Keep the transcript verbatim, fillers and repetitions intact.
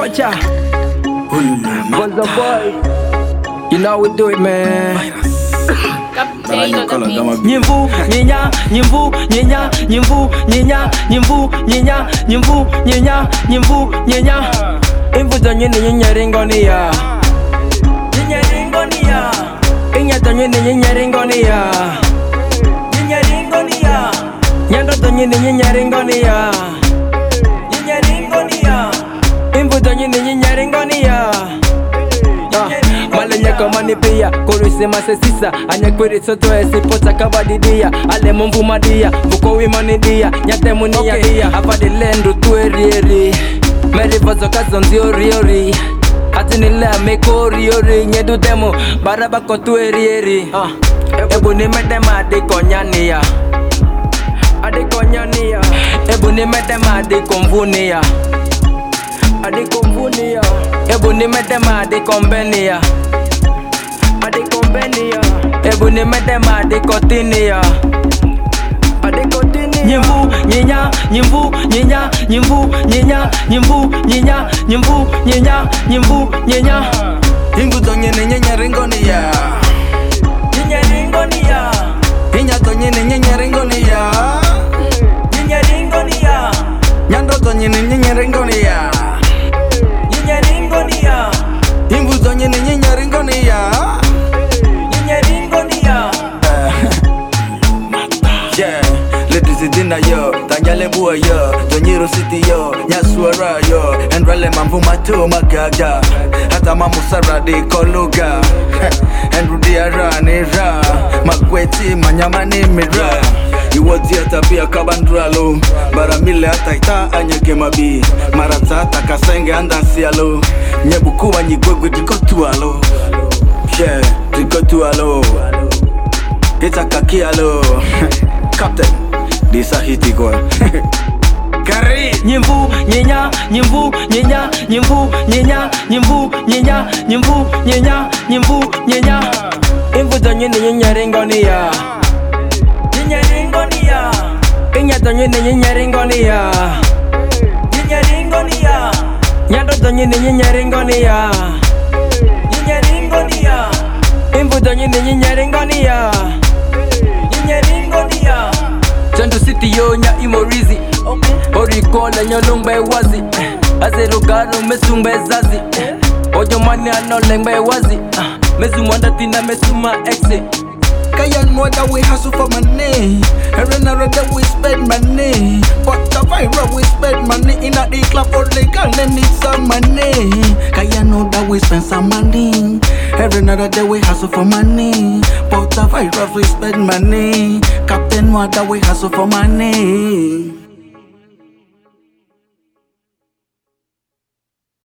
Kocha, Gonzo boy, you know how we do it, man. Nyimbu, nyinya, nyimbu, nyinya, nyimbu, nyinya, nyimbu, nyinya, nyimbu, nyinya, nyimbu, nyinya. Imbu donye ni nyinya ringoni ya. Nyinya ringoni ya. Inya donye ni nyinya ringoni ya. Nyinya ringoni ya. Nyando donye ni nyinya ringoni ya. Nyinya ringoni ya. Imbu donye ni nyinya ringoni ya. Malenya kama ni pia Koruse masesisa Anya kwiri soto esi pota kabadidia Ale mumbu madia Buko wimani dia Nyate munia dia Hapa di lendu tuerieri Meri vazo kazo nziori ori Hati nilea meko riori Nyedu demo Barabako tuerieri Ebu ni medema adiko nyania Adiko nyania Ebu ni medema adiko mvunia Adiko mvunia Ebu ni medema adiko mbenia Adiko mbenia Ebu ni medema adiko tinia Adiko tinia Nyimbu, nyinya, nyimbu, nyinya, nyimbu, nyinya, nyimbu, nyinya, nyimbu, nyinya, nyimbu, nyinya. Imbu donye ni nyinya ringoni ya. Nyinya ringoni ya. Inya donye ni nyinya ringoni ya. Nyinya ringoni ya. Nyando donye ni nyinya ringoni ya. Nyinya ringoni ya. Imbu donye ni nyinya ringoni ya. Nyinya ringoni ya. Yeah, ladies idina yo, tanyale bua yo, Tonyiro city yo, nyaswara yo, Enrale mambu matu magaga, hata mamusara di koluga, Enrudi ara ni ra, makweti manyama ni mira. Iwoti atapia kabandralo, baramile hata ita anyeke mabi, marata takasenge andansialo, nyebukuwa nyigwegwe dikotualo, yeah, dikotualo, itakakialo. Captain, this a hitty goal. Kari. Nyimbu, nyinya, nyimbu, nyinya, nyimbu, nyinya, nyimbu, nyinya, nyimbu, nyinya, nyimbu, nyinya. Imbu donye ni nyinya ringoni ya. Nyinya ringoni ya. Inya donye ni nyinya ringoni ya. Nyinya ringoni ya. Nyando donye ni nyinya ringoni ya. Nyinya ringoni ya. Imbu donye ni nyinya ringoni ya. Nyinya ringoni ya. Chandu city yo nya imorizi Ori kola nyolungbe wazi Azeru garu mesumbe zazi Ojo mani ano lengbe wazi Mesu mwanda tina mesuma exe Kayan know that we hustle for money. Every now and then we spend money. But the viral we spend money. In a the club or the girl they need some money. Kayan know that we spend some money. Every now and then we hustle for money. But the viral we spend money. Captain know that we hustle for money.